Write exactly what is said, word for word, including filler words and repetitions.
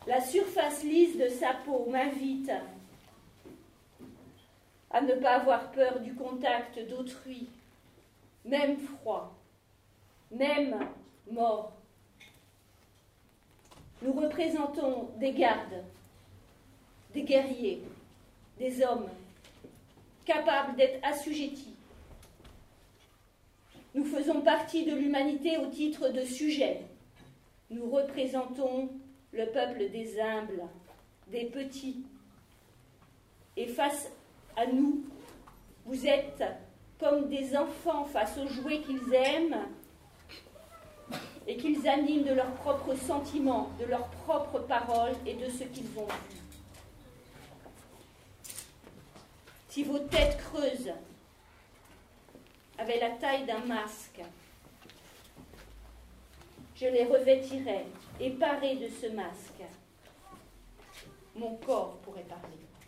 La surface lisse de sa peau m'invite à ne pas avoir peur du contact d'autrui, même froid, même mort. Nous représentons des gardes, des guerriers, des hommes capables d'être assujettis. Nous faisons partie de l'humanité au titre de sujet. Nous représentons le peuple des humbles, des petits. Et face à nous, vous êtes comme des enfants face aux jouets qu'ils aiment et qu'ils animent de leurs propres sentiments, de leurs propres paroles et de ce qu'ils ont vu. Si vos têtes creuses avaient la taille d'un masque, je les revêtirais et parés de ce masque, mon corps pourrait parler.